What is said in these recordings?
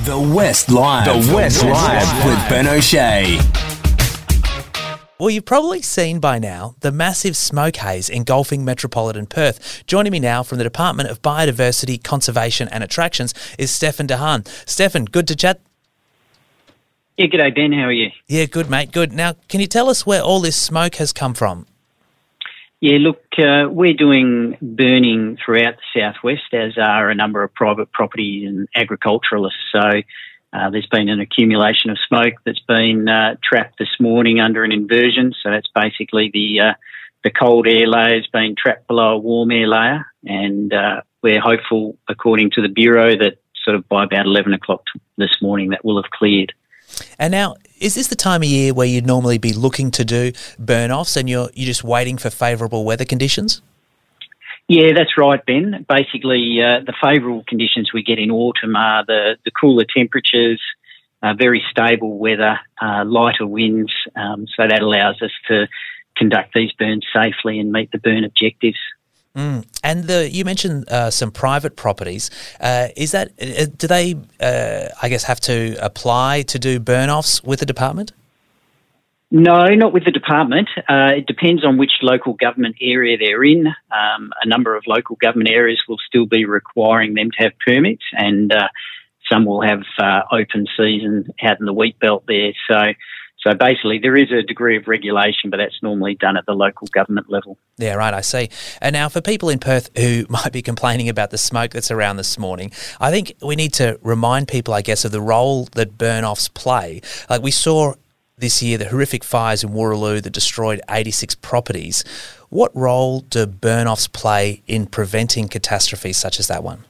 The West Live. The West Live with Ben O'Shea. Well, you've probably seen by now the massive smoke haze engulfing metropolitan Perth. Joining me now from the Department of Biodiversity, Conservation and Attractions is Stefan Dehaan. Stefan, good to chat. Yeah, g'day Ben, how are you? Yeah, good mate, good. Now, can you tell us where all this smoke has come from? Yeah, look, we're doing burning throughout the southwest, as are a number of private property and agriculturalists. So there's been an accumulation of smoke that's been trapped this morning under an inversion. So that's basically the cold air layers being trapped below a warm air layer. And we're hopeful, according to the Bureau, that sort of by about 11 o'clock this morning that will have cleared. And now, is this the time of year where you'd normally be looking to do burn-offs and you're just waiting for favourable weather conditions? Yeah, that's right, Ben. Basically, the favourable conditions we get in autumn are the cooler temperatures, very stable weather, lighter winds, so that allows us to conduct these burns safely and meet the burn objectives. And you mentioned some private properties. Is that do they, I guess, have to apply to do burn-offs with the department? No, not with the department. It depends on which local government area they're in. A number of local government areas will still be requiring them to have permits, and some will have open season out in the wheat belt there. So basically there is a degree of regulation, but that's normally done at the local government level. Yeah, right, I see. And now for people in Perth who might be complaining about the smoke that's around this morning, I think we need to remind people, I guess, of the role that burn-offs play. Like we saw this year, the horrific fires in Wooroloo that destroyed 86 properties. What role do burn-offs play in preventing catastrophes such as that one?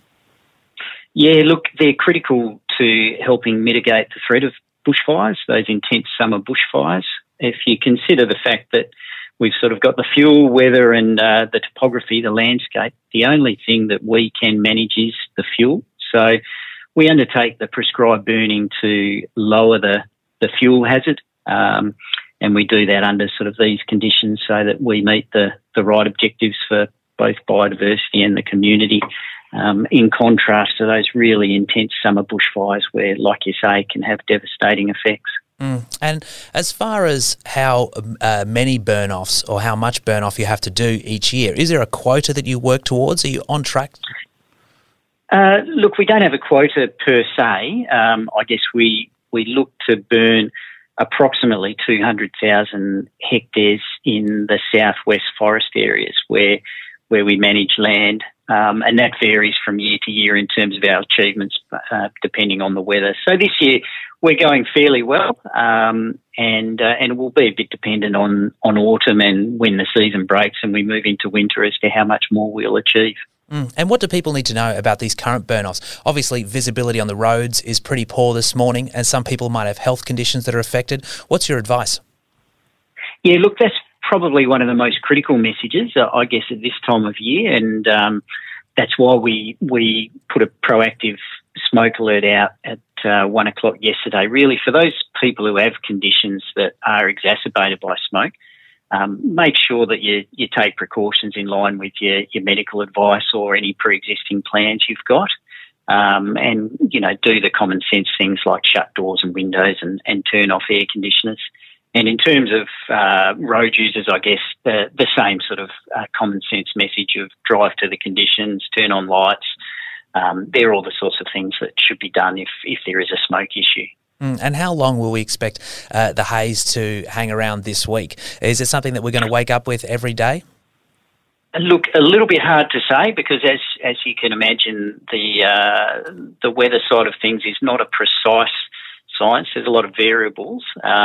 Yeah, look, they're critical to helping mitigate the threat of bushfires, those intense summer bushfires. If you consider the fact that we've sort of got the fuel, weather and the topography, the landscape, the only thing that we can manage is the fuel. So we undertake the prescribed burning to lower the fuel hazard, and we do that under sort of these conditions so that we meet the right objectives for both biodiversity and the community. In contrast to those really intense summer bushfires where, like you say, can have devastating effects. And as far as how many burn-offs or how much burn-off you have to do each year, is there a quota that you work towards? Are you on track? Look, we don't have a quota per se. I guess we look to burn approximately 200,000 hectares in the southwest forest areas where we manage land. And that varies from year to year in terms of our achievements, depending on the weather. So this year we're going fairly well, and it will be a bit dependent on autumn and when the season breaks and we move into winter as to how much more we'll achieve. And what do people need to know about these current burn-offs? Obviously, visibility on the roads is pretty poor this morning, and some people might have health conditions that are affected. What's your advice? Yeah, look, that's probably one of the most critical messages, I guess, at this time of year, and that's why we put a proactive smoke alert out at 1 o'clock yesterday, really for those people who have conditions that are exacerbated by smoke. Make sure that you take precautions in line with your medical advice or any pre-existing plans you've got, and, do the common sense things like shut doors and windows and turn off air conditioners. And in terms of road users, I guess the same sort of common sense message of drive to the conditions, turn on lights. They're all the sorts of things that should be done if there is a smoke issue. And how long will we expect the haze to hang around this week? Is it something that we're going to wake up with every day? Look, a little bit hard to say because as you can imagine, the weather side of things is not a precise science. There's a lot of variables.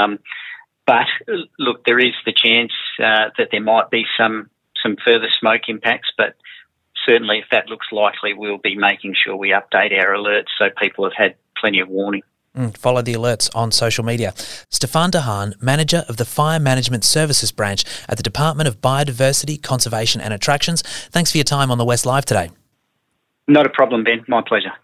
But look, there is the chance that there might be some further smoke impacts, but certainly if that looks likely, we'll be making sure we update our alerts so people have had plenty of warning. Follow the alerts on social media. Stefan Dehaan, Manager of the Fire Management Services Branch at the Department of Biodiversity, Conservation and Attractions. Thanks for your time on the West Live today. Not a problem, Ben. My pleasure.